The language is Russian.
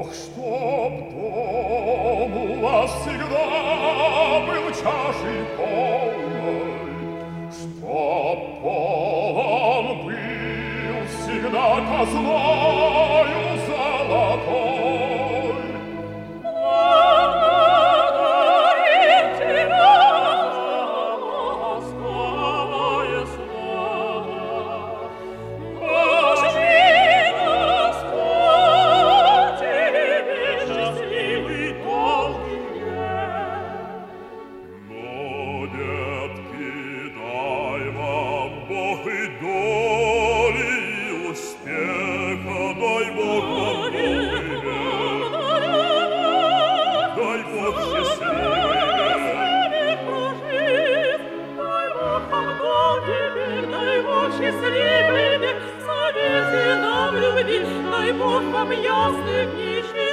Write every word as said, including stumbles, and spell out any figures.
Ох, чтоб дом у вас всегда был чашей полной, чтоб полон был всегда казною золотой. Благодарим тебя за ласковое слово. Пожми нас, Тебе счастливый долгий век. Но, детки, дай вам Бог и доли, и успеха, дай Бог вам долгий век. Дай Бог счастливый век. Дай Бог вам долгий век, дай Бог счастливый век, совете нам любви, дай Бог вам ясных дней.